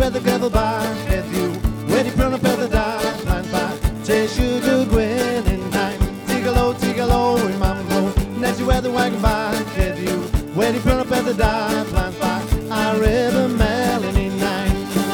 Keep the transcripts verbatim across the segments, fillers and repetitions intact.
weather gravel by head you. When you prune up at the dive line by chase you to grin in time. Tigalo, tigalo, in my blow. Next you weather wagon by head you. When you prune up at the dive line by I river melody night.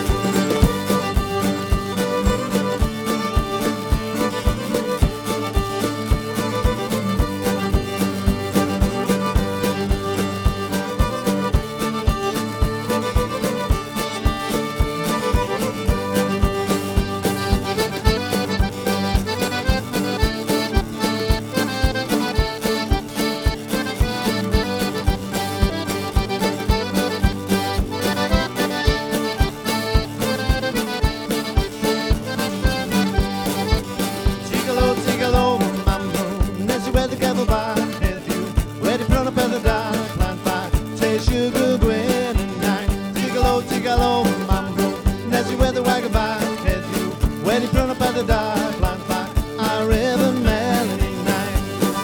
Sugar grin and nine. Tigalo, tigalo, mambo. Nessie weather wagon by head you. When you prune up at the dive line by I river melody night.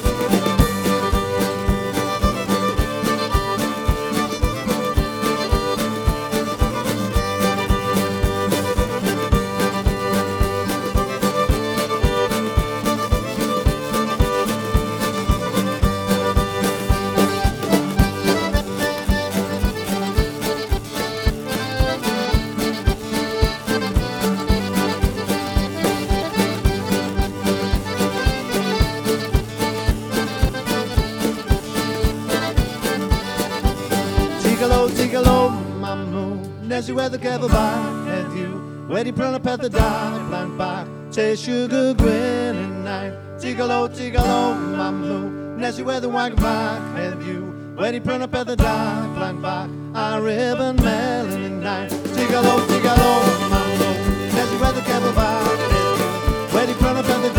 Tigalo, tigalo, mamu. Nessie weather gravel by head you. When you prune up at the dive line by say sugar grin and night. Tigalo, tigalo, mamu. Nessie weather wagon by head you. When you prune up at the dive line by I ribbon melon and night. Tigalo, tigalo, mamu. Nessie weather gravel by head you. When you prune up at the